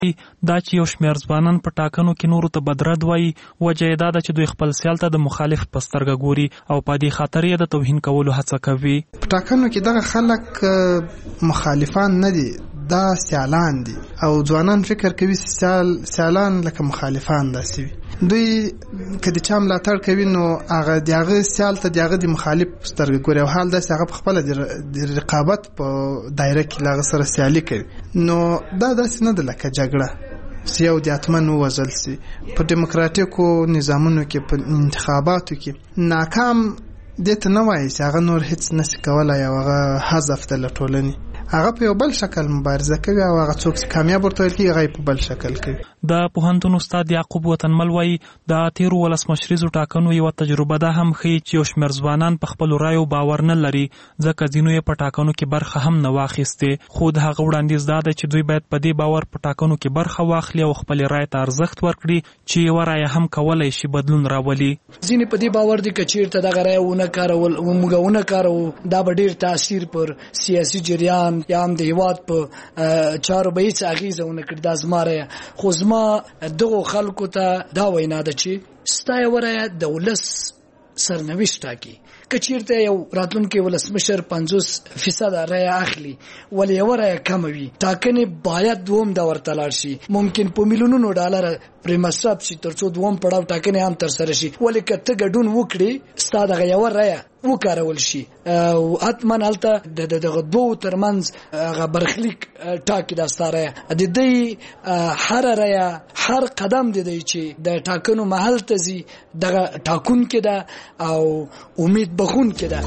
دا چې یو شمېر ځوانان په ټاکنو کې نورو ته بدرد وایي، وجه یې دا ده چې دوی خپل سیال ته د مخالف په سترګه ګوري او په دې خاطر یې د توهین کولو هڅه کوي. په ټاکنو کې دغه خلک مخالفان نه دي، دا سیالان دي او ځوانان فکر کوي سیالان لکه مخالفان داسې وي. دوی که د چا ملاتړ کوي نو هغه د هغه سیال ته د هغه د مخالف سترګه ګوري او حال داسې هغه په خپله د رقابت په دایره کې له هغه سره سیالي کوي. نو دا داسې نه ده لکه جګړه یو د اتمن ووژل سي. په ډیموکراتیکو نظامونو کې په انتخاباتو کې ناکام دې ته نه وایي چې هغه نور هیڅ نشي کولی او هغه حذف ده له ټولنې. هغه په یو بل شکل مبارزه کوي او هغه څوک چې کامیاب ورته ویل کېږي هغه په بل شکل کوي. د پوهنتون استاد یعقوب وطنمل وایي د تېرو ولسمشریزو ټاکنو یوه تجربه دا هم ښیي چې یو شمېر ځوانان په خپلو رایو باور نه لري، ځکه ځینو یې په ټاکنو کې برخه هم نه واخیستې. خو د هغه وړاندیز دا دی چې دوی باید په دې باور په ټاکنو کې برخه واخلي او خپلې رایې ته ارزښت ورکړي چې یوه رایه هم کولی شي بدلون راولي. ځینې په دې باور دي که چېرته دغه رایه موږ ونه کاروو دا به ډېر تاثیر پر سیاسي جریان یا هم د هېواد په چارو به هېڅ اغېزه ونه کړي. دا زما رایه. خو زما دغو خلکو ته دا وینا ده چې ستا یوه رایه د ولس سرنوشت ټاکي. که چېرته یو راتلونکی ولسمشر 50% رایه اخلي ولې یوه رایه کمه وي، ټاکنې باید دوم دور ته لاړ شي. ممکن په میلیونونو ډالره پرې مصرف شي تر څو دوم پړاو ټاکنې هم ترسره شي. ولې که ته ګډون وکړې ستا دغه یوه رایه وکارول شي او حتما هلته دغه دوو ترمنځ هغه برخلیک ټاکي دا ستا رایه. د دوی هره رایه هر قدم د دوی چې د ټاکنو محل ته ځي دغه ټاکونکې ده او امید بخونکې ده.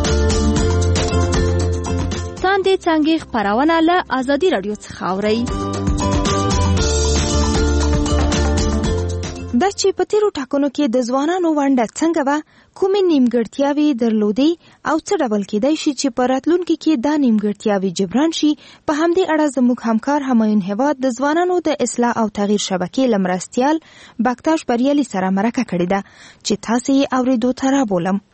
څاندې څانګې خپرونه له ازادي راډیو څخه اورئ. دا چې په تیرو ټاکنو کې د ځوانانو ونډه څنګه وه، کومې نیمګړتیاوې درلودې او څه ډول کېدای شي چې په راتلونکي کې دا نیمګړتیاوې جبران شي، په همدې اړه زموږ همکار همایون هیواد د ځوانانو د اصلاح او تغییر شبکې له مرستیال بکتاش بریالي سره مرکه کړې ده چې تاسې یې اورېدو ته رابولم.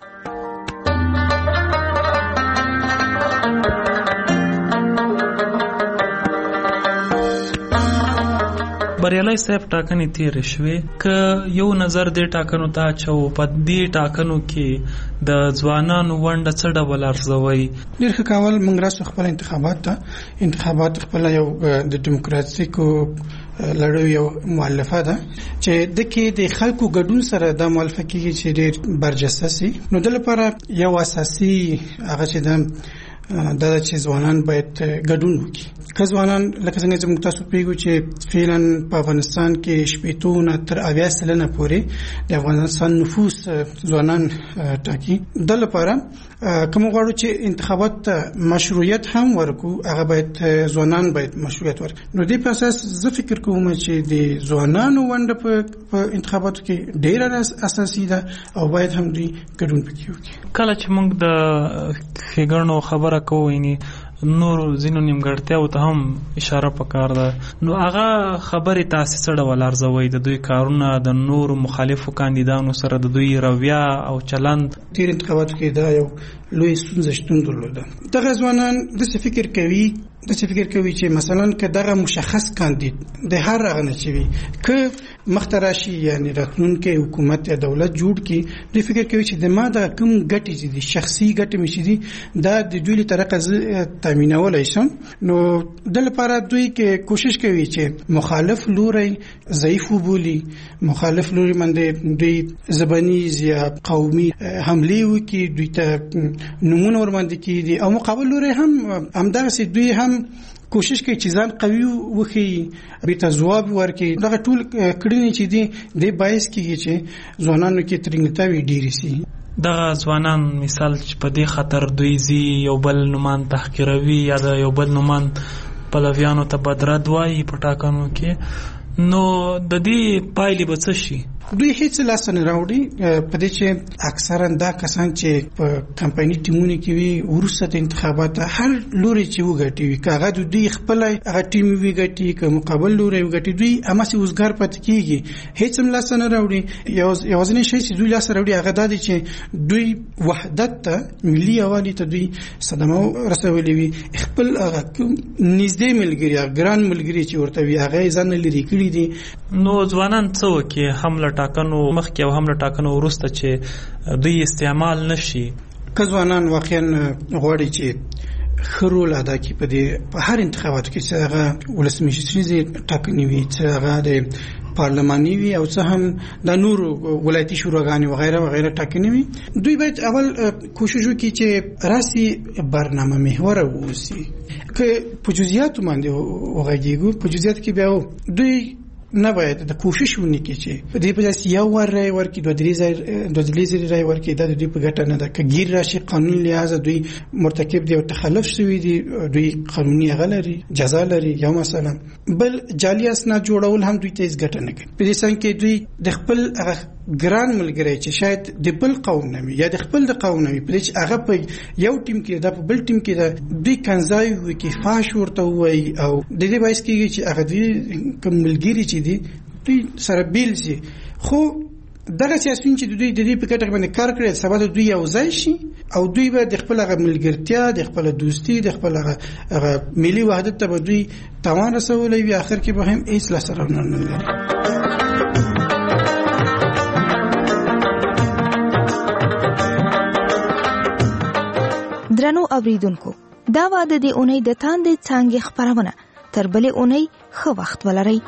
بریالي صاحب ټاکنې تیرې شوې، که یو نظر دې ټاکنو ته اچو، په دې ټاکنو کې د ځوانانو ونډه څه ډول ارزوئ؟ ډېر ښه کول. موږ راسو خپل انتخابات خپل یو د ډیموکراسیکو لړیو یو مؤلفه ده چې دکې د خلکو ګډون سره د مؤلفه کېږي چې ډېر برجسته سي. نو د لپاره یو اساسي هغه چې دا چې ځوانان باید ګډون وکړي. که ځوانان لکه څنګه چې موږ تاسو پوهیږو چې فعلا په افغانستان کې 80 تر 80% پورې د افغانستان نفوس ځوانان ټاکي. د لپاره کوم غواړو چې انتخابات مشروعیت هم ورکو، هغه باید ځوانان باید مشروعیت ورکړي. نو دې په اساس زه فکر کوم چې د ځوانانو ونډه په انتخاباتو کې ډېره اساسي ده او باید هم دوی ګډون پکې وکړي. کله چې موږ د ښېګڼو خبره کوو، یعنې نور ځینو نیمګړتیاو ته هم اشاره پکار ده، نو هغه خبرې تاسې څه ډول ارزوئ؟ د دوی کارونه د نورو مخالفو کاندیدانو سره د دوی رویه او چلند؟ تیر انتخاباتو کې دا یو لوی ستونزه شتون درلوده. دغه ځوانان داسې فکر کوي چې مثلا که دغه مشخص کاندید د هر هغه نه چې وي که مخته راشي، یعنی راتلونکی حکومت یا دولت جوړ کړي، دوی فکر کوي چې د ما د کوم ګټې چې دي، شخصي ګټې مې چې دي، دا د دوی له طریقه زه تامینولی شم. نو د لپاره دوی کې کوشش کوي چې مخالف لوری ضعیف وبولي، مخالف لوری باندې دوی زبانیز یا قومي حملې وکړي، دوی ته نمونه ورباندې کېږي او مقابل لوری هم همدغسې دوی هم کوشش کوي چې ځان قوي وښيي، بیرته ځواب ورکړي. دغه ټول کړنې چې دي د باعث کېږي چې ځوانانو کې ترنګلتاوې ډېرې سي. دغه ځوانان مثال چې په دې خاطر دوی ځي یو بل نومان تحقیروي یا د یو بل نومان پلویانو ته بدرد وایي په ټاکنو کې، نو د دې پایلې به څه شي؟ دوی هیڅ لاس نه راوړي په دې چې اکثرا دا کسان چې په کمپایني ټیمونو کې وي ورسته د انتخابات هر لوري چې وګټي وي کاغه دوی خپل هغه ټیم وی ګټي که مقابل لوري وګټي دوی اماسي وزګار پات کیږي هیڅ لاس نه راوړي یوازینی شی چې دوی لاس راوړي هغه د چې دوی وحدت ته ملي اوالي ته دوی صدمه رسولې وي خپل هغه نږدې ملګری ګران ملګری چې ورته وي هغه ځان لري کړی دي. نو ځوانان څه وکړي حمله ټاکنو مخکې او حمله ټاکنو وروسته چې دوی استعمال نشي؟ که ځوانان واقعا غواړي چې ښه رول ادا کړي په هر انتخاباتو کې چې هغه ولسمشریزې ټاکنې وي چې هغه د پارلماني وي او څه هم د نورو ولایتي شوراګانې وغیره وغیره ټاکنې وي دوی باید اول کوشش وکړي چې راسي برنامه محور واوسي که په جزئیاتو باندې وغږیږو په جزئیاتو کې بیا دوی نه باید د کوشش ونی کې چې په دې په ځای یو ور رای ورکی دوه درې زری رای ورکی د دې په ګټه نه ده که غیر راشي قانون لحاظ دوی مرتکب دي او تخلف شوی دي دوی قانوني غلري جزا لري یا مثلا بل جعلي اسناد جوړول هم دوی ته هیڅ ګټه نه کوي په دې څنګه کې دوی د خپل ګران ملګری چې شاید د بل قوم نه یا د خپل د قوم نه په دې چې هغه په یو ټیم کې د بل ټیم کې د دوی کنځای وي کې فاش ورته وي او د دې باعث کېږي چې هغه دوی کوم ملګری چې دوی سره بیل شي خو دغه سیاسيون چې دوی د دې په کټه باندې کار کړی سبا دوی یو ځای شي او دوی به د خپل هغه ملګرتیا د خپل دوستي د خپل هغه ملي وحدت ته دوی توان رسولي وي اخر کې به هم هیڅ لاسره نه لري. درنو اوریدونکو دا واده د اونۍ د تاندې څانګې خبرونه تر بلې اونۍ ښه وخت ولرئ.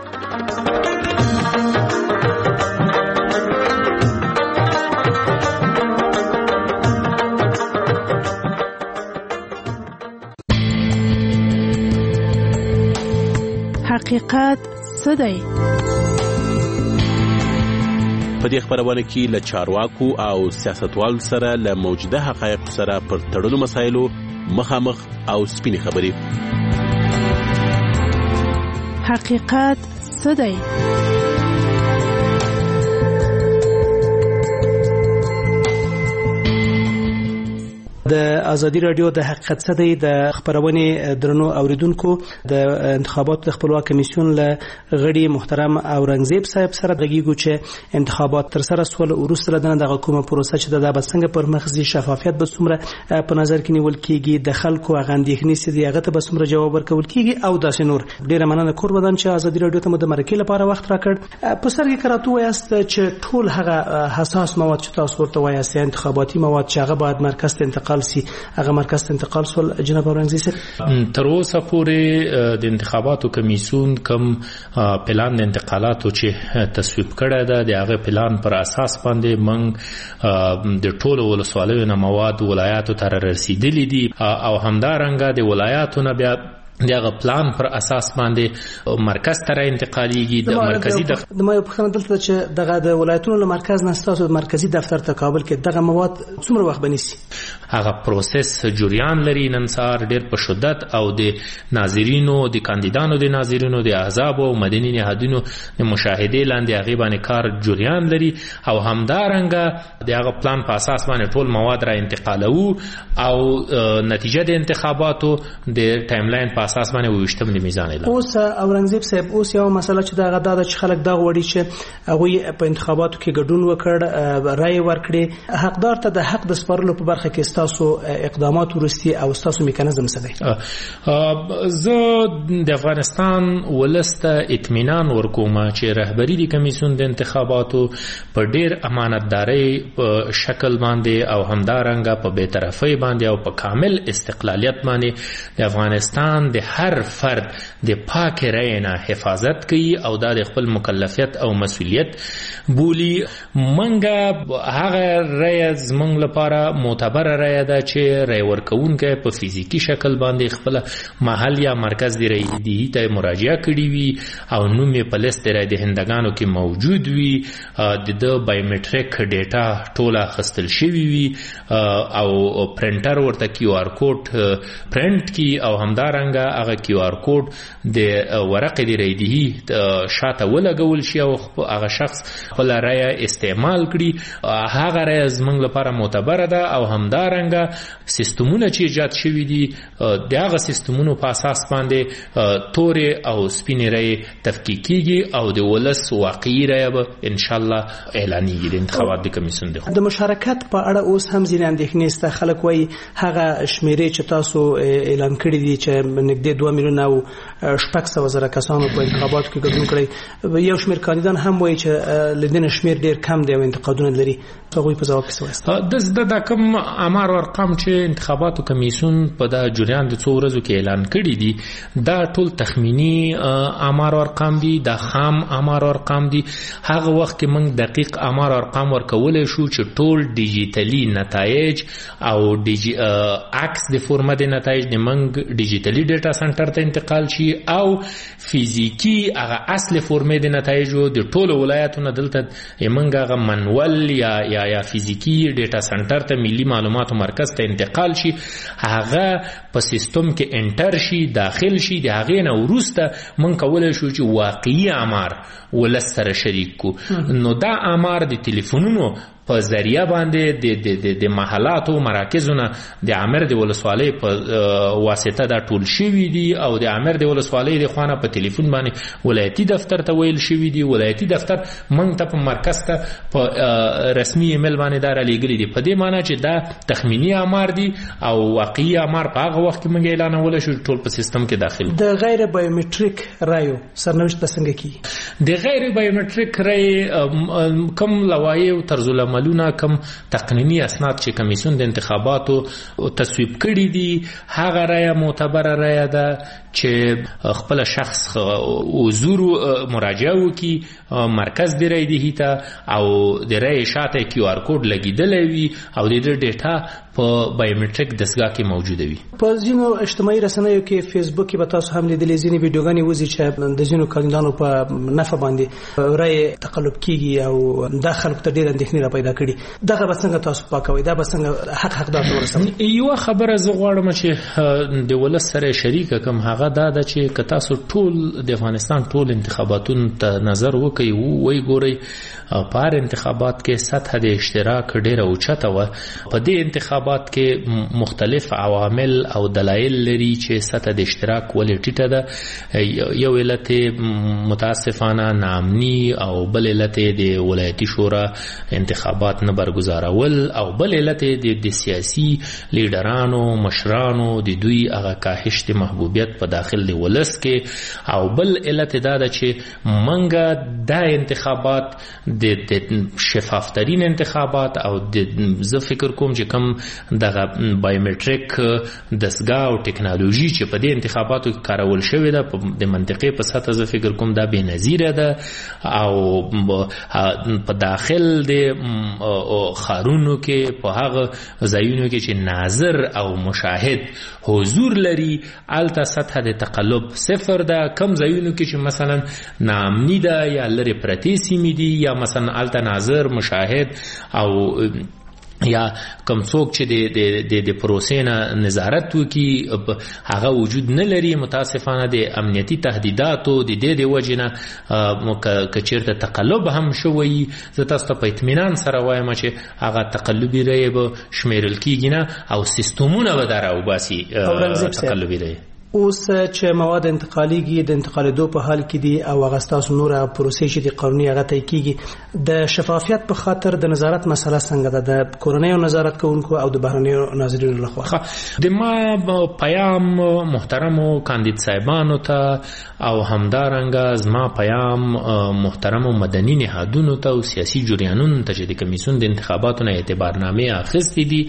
حقیقت څه دی؟ په دې خبرونه کې له چارواکو او سیاستوالو سره له موجوده حقایقو سره پر تړلو مسایلو مخامخ او سپینې خبرې. حقیقت څه دی؟ د ازادي رادیو د حقیقت څه دی د خبرونې درنو اوریدونکو د انتخاباتو د خپلواک کمیسیون له غړي محترم اورنګزیب صاحب سره غږیږو چې انتخابات تر سره سول وروسته دغه کومه پروسه چې د څنګه پر مخزي شفافیت به څومره په نظر کې نیول کیږي د خلکو غندېخنې سي هغه ته به څومره جواب ورکول کیږي او داسې نور. ډیره مننه کور بدن چې ازادي رادیو ته د مرکې لپاره وخت راکړ. په سرګي کراتو وایست چې ټول هغه حساس مواد چې تاسو ورته وایست انتخاباتي مواد چې هغه باید مرکز ته انتقال سي هغه مرکز ته انتقال سول. جناب اورنګزیب تر اوسه پورې د انتخاباتو کمیسیون کوم پلان د انتقالاتو چې تصویب کړی ده د هغه پلان پر اساس باندې موږ د ټولو ولسوالیو نه مواد ولایاتو ته رسیدلي دي او همدارنګه د ولایاتو نه بیا دغه پلان پر اساس باندې مرکز ته انتقالیږي د مرکزی د ما په خبره دلته چې دغه د ولایتونو له مرکز نه ستاسو مرکزی دفتر ته کابل کې دغه مواد څومره وخت بنسي؟ هغه پروسس جریان لري نن سهار ډیر په شدت او د ناظرینو د کاندیدانو د ناظرینو د احزاب او مدني نهادونو د مشاهده لاندې هغه باندې کار جریان لري او همدارنګه دغه پلان په اساس باندې ټول مواد را انتقالو او نتیجه د انتخاباتو د ټایم لاین په اساس باندې وشتم د میزان اعلان. اوس اورنګزیب صاحب اوس یو مسله چې دغه د چې خلک دا غوړي چې هغه په انتخاباتو کې ګډون وکړ رائے ورکړي حقدار ته د حق د سپارلو په برخه کې تاسو اقدامات ورستي او تاسو میکانیزم څه دی؟ زه د افغانستان ولسته اطمینان ورکوم چې رهبری د کمیسیون د انتخاباتو په ډیر امانتداري په شکل باندې او همدارنګه په بی‌طرفۍ باندې او په کامل استقلالیت باندې د افغانستان د هر فرد د پاک رایې نه حفاظت کوي او دا د خپل مکلفیت او مسؤلیت بولی. منګه هغه رایې زمونږ لپاره معتبره رایې ده چې رایې ورکوونکی په فزیکی شکل باندې خپل محل یا مرکز د رایې ته مراجعه کړې وي او نوم یې په لیست د رایې دهندګانو کې موجود وي د بایومټریک ډیټا ټوله اخیستل شوي وي او پرنټر ورته کیو آر کوډ پرنټ کی او همدارنګه هغه کیو آر کوډ د ورقه د ریډي شاته ولګول شي او هغه شخص خپل رایه استعمال کړي هغه رایه زموږ لپاره معتبره ده او همدارنګه سیستمونه چې ایجاد شوي دي د هغه سیستمونو په اساس باندې تورې او سپینې رایې تفکیک کیږي او د ولس واقعي رایه به ان شاء الله اعلانېږي د انتخابات د کمیسیون د مشارکت په اړه اوس هم ځینې اندېښنې شته. خلک وایي هغه شمیرې چې تاسو اعلان کړي دي چې نږدې 2 میلیونه او 600,000 کسانو په انتخاباتو کې ګډون کړی، یو شمېر کاندیدان هم وایي چې له دې نه شمېر ډېر کم دی او انتقادونه لري. هغوی په ځواب کې څه وایي؟ د کوم امار او ارقام چې انتخاباتو کمیسیون په دا جریان د 2 ورځو کې اعلان کړي دي دا ټول تخمینی امار او ارقام دي، دا خام امار او ارقام دي. هغه وخت کې موږ دقیق امار او ارقام ورکولای شو چې ټول ډیجیټلی نتایج او عکس د فورمه د نتایج د موږ ډیجیټلی ډیټا سنټر ته انتقال شي او فزیکی هغه اصل فورمه د نتایجو د ټولو ولایتونو دلته موږ هغه منول یا فزیکی ډیټا سنټر ته ملي معلوماتو مرکز ته انتقال شي، هغه په سیستم کې انټر شي، داخل شي. د هغې نه وروسته موږ کولی شو چې واقعي امار ولس سره شریک کو. نو دا امار د تلیفونونو په ذریعہ باندې د محلاتو مراکزونه د امر د ولسوالۍ په واسطه دا ټول شوي دي او د امر د ولسوالۍ د خوانه په ټلیفون باندې ولایتي دفتر ته ویل شوي دي. ولایتي دفتر موږ ته په مرکز ته په رسمي ایمیل باندې دا رالیږلي دي. په دې معنی چې دا تخمینی امار دي او واقعي امار په هغه وخت کې موږ اعلانولی شو ټول په سیستم کې داخل. د غیر بایومټریک رایو سرنوشت به څنګه کیږي؟ د غیر بایومټریک رای کوم لوایح او طرز العملونه کوم تقنینی اسناد چې کمیسیون د انتخاباتو تصویب کړي دي هغه رایه معتبره رایه ده چې خپل شخص حضور مراجعه وکړي مرکز د رای دهي ته او د رای شاته کیو آر کوډ لګیدلی وي او د دې ډیټا په بایومټریک دستګاه کې موجوده وي. په ځینو اجتماعي رسنیو کې فیسبوک کې به تاسو هم لیدلې ځینې ویډیوګانې وځي چې د ځینو کاندیدانو په نفع باندې رای تقلب کیږي او دا خلکو ته ډېر اندېښنې را پیدا کړي. دغه به څنګه تاسو پاکوئ؟ دا به څنګه حقدار ته ورسوئ؟ یوه خبره زه غواړم چې د ولس سره شریکه کړم، هغه دا ده چې که تاسو ټول د افغانستان ټول انتخاباتونو ته نظر وکئ وی ګورئ په هر انتخابات کې سطح د اشتراک ډېره اوچته وه. په دې انتخابات کې مختلف عوامل او دلایل لري چې سطح د اشتراک ولې ټیټه ده. یو علت متاسفانه ناامني او بل علت د ولایتي شورا انتخابات نه برگزارول او بل علت د سیاسي لیډرانو مشرانو د دوی هغه کاهش د محبوبیت په داخل د ولس کې او بل علت دا ده چې منګه دا انتخابات د شفافترین انتخابات او زه فکر کوم چې کوم دغه بایومټریک دستګاه او ټکنالوژي چې په دې انتخاباتو کې کارول شوې ده د منطقې په سطح زه فکر کوم دا بې نظیره ده او په داخل د خارونو کې په هغه ځایونو کې چې ناظر او مشاهد حضور لري الته سطح د تقلب صفر ده. کم ځایونو کې چې مثلا ناامني ده یا لرې پرتې سیمې دي یا مثلا الته ناظر مشاهد او یا کم څوک چې د پروسې نه نظارت وکړي هغه وجود نه لري. متاسفانه د امنیتي تهدیداتو د دې د وجې نه که چېرته تقلب هم شوی زه تاسو ته په اطمینان سره وایم چې هغه تقلبي رایې به شمیرل کېږي نه او سیستمونه به دا راوباسي تقلبي رایې. اوس چې مواد انتقالیږي د انتقالېدو په حال کې دي او هغه ستاسو نوره پروسې چې د قانوني هغه طی کېږي د شفافیت په خاطر د نظارت مسله څنګه ده د کورنیو نظارت کوونکو او د بهرنیو ناظرینو لخوا؟ د ما پیام محترمو کاندید صاحبانو ته او همدارنګه زما پیام محترمو مدني نهادونو ته او سیاسي جریانونو ته چې د کمیسیون د انتخاباتو نه اعتبارنامې اخیستې دي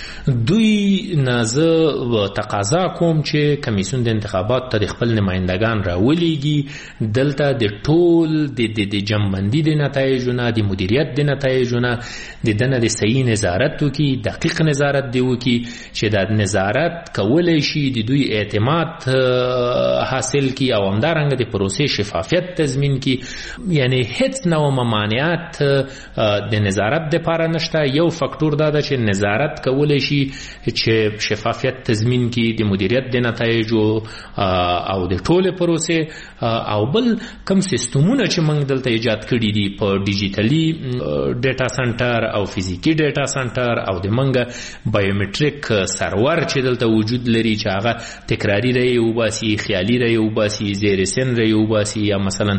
دوی نازه تقاضا کوم چې کمیسیون د انتخابات ته خپل نمائندگان راولېږي دلته د ټول د جمعبندي د نتایجو نه د مدیریت د نتایجو نه د دنه د صحیح نظارت وکړي دقیق نظارت دی وکړي چې د نظارت کولی شي د دوی اعتماد حاصل کړي او همدارنګه د پروسې شفافیت تضمین کړي. یعنی هیڅ نوع ممانعت د نظارت دپاره نشته. یو فکتور دا ده چې نظارت کولی شي چې شفافیت تضمین کړي د مدیریت د نتایجو او د ټوله پروسې او بل کوم سیستمونه چې موږ دلته ایجاد کړي دي په ډیجیټلي ډیټا سنټر او فزیکی ډیټا سنټر او د منګه بایومټریک سرور چې دلته وجود لري چې هغه تکراری رای وباسي خیالي رای وباسي زیر سن رای وباسي یا مثلا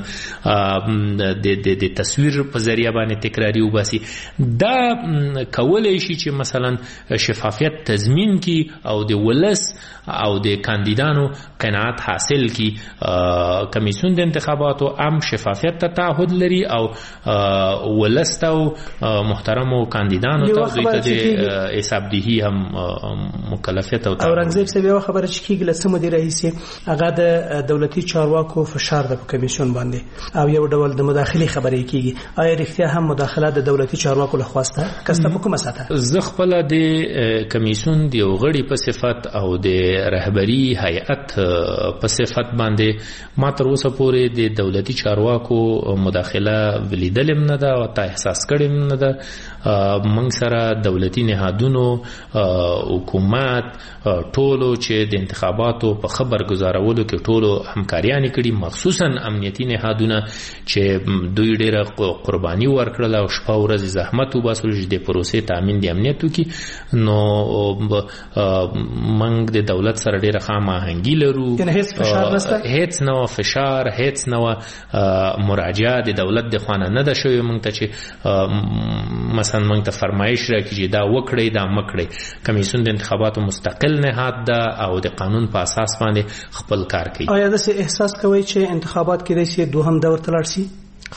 د تصویر په ذریعہ باندې تکراری وباسي دا کولای شي چې مثلا شفافیت تضمین کی او د ولس او د کاندیدانو قناعت حاصل کی. کمیسیون د انتخاباتو عام شفافیت ته تعهد لري او ولست او محترمو کاندیدانو ته دوی ته د حسابدهی هم مکلفیت او اورنګزیب صاحب یو خبره چې کیږي لسه مدیر رئیس هغه د دولتي چارواکو فشار د کمیسیون باندې او یو ډول د مداخله خبرې کیږي. آیا رښتیا هم مداخله د دولتي چارواکو لخوا سته کسته په کومه ساته؟ زه خپل د کمیسیون د غړي په صفت او د رهبری هیئت په صفت باندې ما تر اوسه پورې د دولتي چارواکو مداخله ولیدلم نه ده او تا احساس کړم نه ده. موږ سره دولتي نهادونو حکومت ټولو چې د انتخاباتو په خبر گزارولو کې ټولو همکاریان کړي، مخصوصا امنیتي نهادونه چې دوی ډېره قرباني ورکړله او شپه ورځ زحمت وباسل چې د پروسې تامین د امنیت وکړي. نو موږ د دولت سره ډېره خاماهنګي لرو، هیڅ نوع فشار هیڅ نوع مراجعه د دولت د خوا نه ده شوې موږ ته چې مثلا موږ ته فرمایش راکړي چې دا وکړئ دا مه کړئ. کمیسیون د انتخاباتو مستقل نهاد ده او د قانون په اساس باندې خپل کار کوي. آیا داسې احساس کوئ چې انتخابات کېدای شي دوهم دور ته لاړ شي؟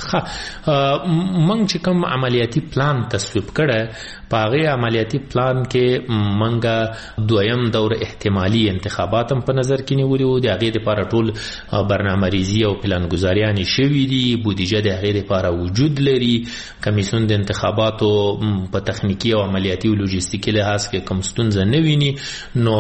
منګ چې کوم عملیاتي پلان تصویب کړه په هغه عملیاتي پلان کې منګه دویم دور احتمالي انتخابات هم په نظر کې نیولي وو. د هغې دپاره ټول برنامه ریزي او پلان ګزاریانې شوي دي، بودیجه د هغې دپاره وجود لري. کمیسیون د انتخاباتو په تخنیکي او عملیاتي او لوجستیکي لحاظ کې کوم ستونزه نه ویني. نو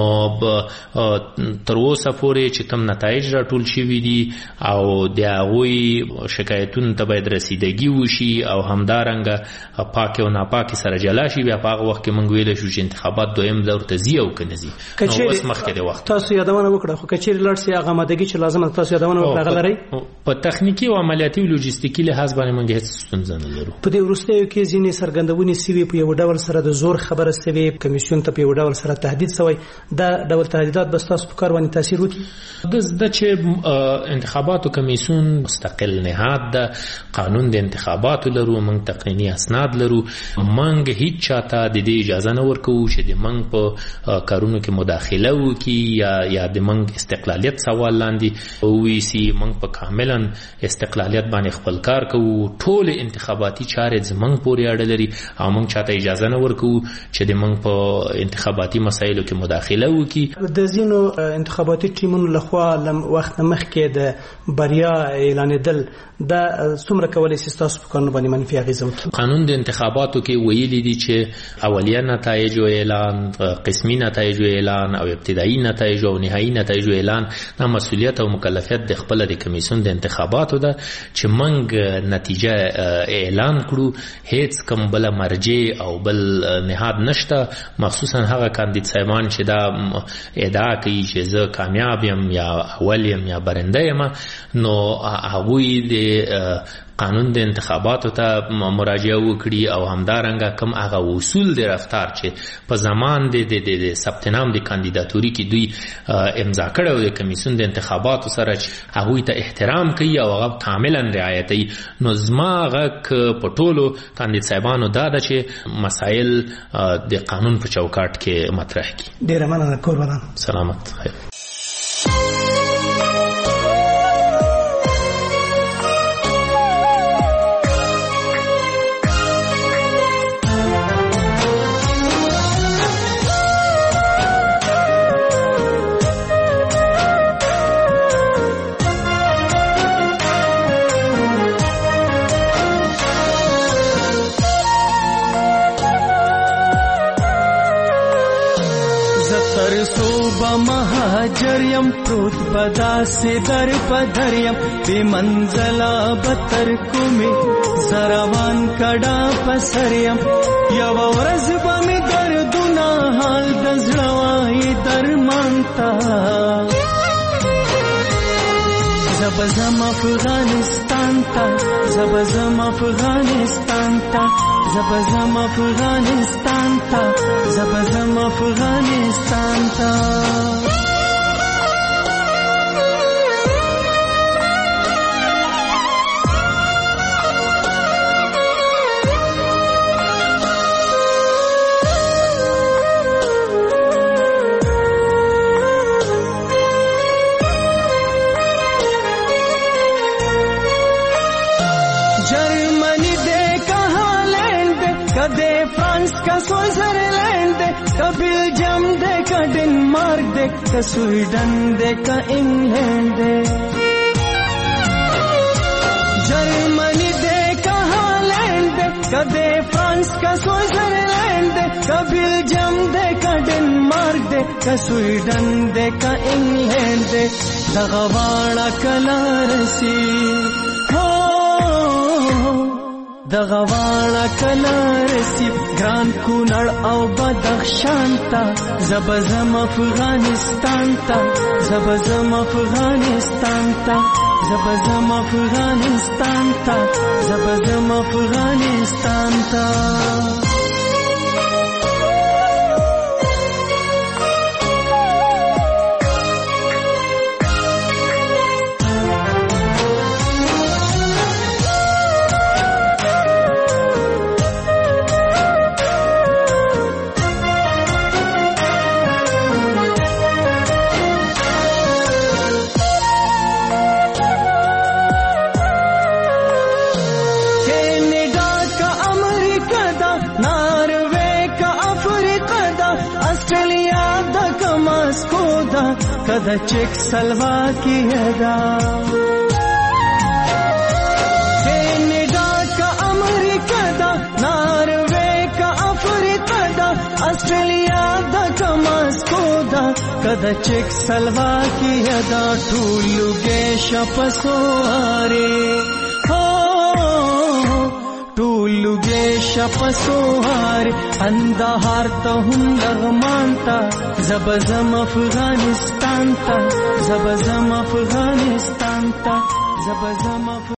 تر اوسه پورې چې کوم نتایج راټول شوي دي او د هغوی شکایتونو ته باید رسیدګي وشي او همدارنګه پاک او ناپاکي سره جلا شي. بیا په هغه وخت کې موږ ویلی شو چې انتخابات دویم دور ته ځي او که نه ځي. نو اوس مخکې د وخت تاسو یادونه وکړه، خو که چیرې لاړ شي هغه آمادګي چې لازمه تاسو یادونه وکړه هغه لرئ؟ په تخنیکي او عملیاتي او لوجستیکي لحاظ باندې موږ هېڅ ستونزه نه لرو. په دې وروستیو کې ځینې څرګندونې سوي په یو ډول سره د زور خبره سوي، کمیسیون ته په یو ډول سره تهدید سوی. دا ډول تهدیدات به ستاسو په کار باندې تاثیر وکړي؟ د چې انتخاباتو کمیسیون مستقل نهاد ده، قانون د انتخاباتو لرو، موږ تقنیني اسناد لرو. موږ هیڅ چاته د دې اجازه نه ورکوو چې د موږ په کارونو کې مداخله وکړي یا د موږ استقلالیت سوال لاندې وویسي. موږ په کاملا استقلالیت باندې خپل کار کوو. ټول انتخاباتي چارې زموږ پورې اړه لري او موږ چاته اجازه نه ورکوو چې د موږ په انتخاباتي مسایلو کې مداخله وکړي. د ځینو انتخاباتي ټیمونو لخوا وخت مخکې د بریا اعلانېدل دا څومره کولی شي ستاسو په کارونو باندې منفي اغېزه وکړي؟ قانون د انتخاباتو کې ویلي دي چې اولیه نتایجو اعلان، قسمي نتایجو اعلان او ابتدایي نتایجو او نهایي نتایجو اعلان دا مسؤلیت او مکلفیت د خپل د کمیسیون د انتخاباتو ده چې موږ نتیجه اعلان کړو. هیڅ کوم بل مرجع او بل نهاد نشته، مخصوصا هغه کاندید صاحبان چې دا ادعا کوي چې زه کامیاب یم یا اول یم یا برنده یم. نو هغوی د قانون د انتخاباتو ته مراجعه وکړي او همدارنګه کوم هغه اصول د رفتار چې په زمان د ثبت نام د کاندیداتوري کې دوی امضا کړی او د کمیسیون د انتخاباتو سره چې هغوی ته احترام کوي او هغه کاملا رعایتوي. نو زما غږ په ټولو کاندید صاحبانو دا ده چې مسایل د قانون په چوکاټ کې مطرح کړي. ډېره مننه. قربان سلامت خیر. مهاجریم پروت بدا سے در پدریم بے منزلا بتر کومی زروان کڑا پسریم یو ورځ به می دردونه حال د زړه وای درمان تا زبزم افغانستان تا زبزم افغانستان تا زبزم افغانستان تا زبزم افغانستان تا का स्विट्जरलैंड दे का बेल्जियम दे का डेनमार्क दे का स्वीडन दे का इंग्लैंड दे जर्मनी दे का हॉलैंड दे का दे फ्रांस का स्विट्जरलैंड दे का बेल्जियम दे का डेनमार्क दे का स्वीडन दे का इंग्लैंड दे दगवाड़ा कलारसी दغواړه کلار سی ګران کونړ او بدخشان تا زبزم افغانستان تا زبزم افغانستان تا زبزم افغانستان تا زبزم افغانستان تا कदा चेक स्लोवाकिया दा कनाडा का अमेरिका दा नॉर्वे का अफ्रीका दा ऑस्ट्रेलिया दा का मॉस्को दा कदा चेक स्लोवाकिया दा टूलू गेश पसोहारे टूलुगे शपसोहार अंदहार तहुम लغमानता जबजम अफगानिस्तान ता जबजम अफगानिस्तान ता जबजम